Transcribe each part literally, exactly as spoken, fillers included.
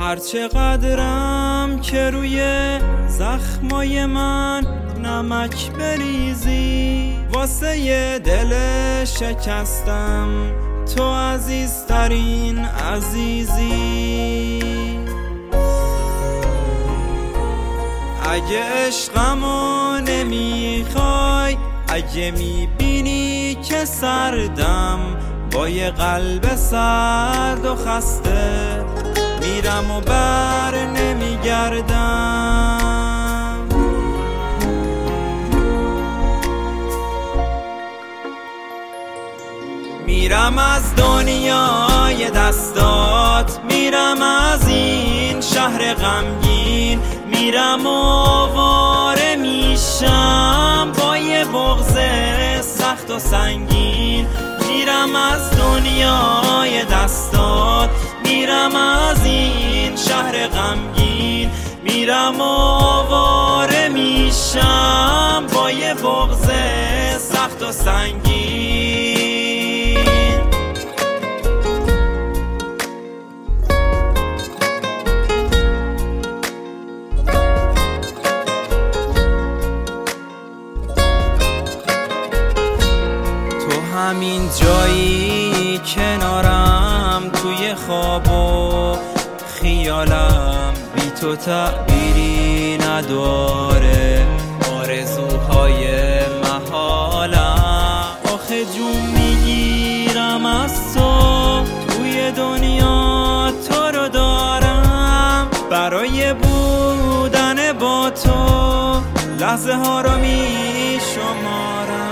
هرچه قدرم که روی زخمای من نمک بریزی، واسه دل شکستم تو عزیزترین عزیزی. اگه عشقمو نمیخوای، اگه میبینی که سردم با یه قلب سرد و خسته، میرم و بر نمیگردم. میرم از دنیای دستات، میرم از این شهر غمگین، میرم و آواره میشم با یه بغض سخت و سنگین. میرم از دنیای دستات، میرم از این شهر غمگین، میرم و آواره میشم با یه بغض سخت و سنگین. همین جایی کنارم، توی خواب و خیالم بی تو تعبیری نداره. آرزوهای محالم آخه جون میگیرم از تو، توی دنیا تو رو دارم. برای بودن با تو لحظه ها رو میشمارم.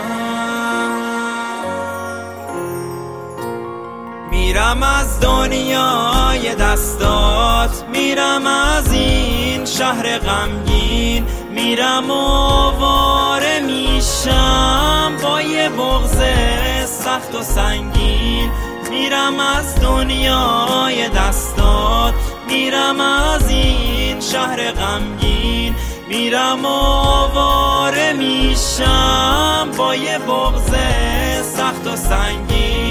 میرم از دنیای دستات، میرم از این شهر غمگین، میرم و آواره میشم با یه بغض سخت و سنگین. میرم از دنیای دستات، میرم از این شهر غمگین، میرم و آواره میشم با یه بغض سخت و سنگین.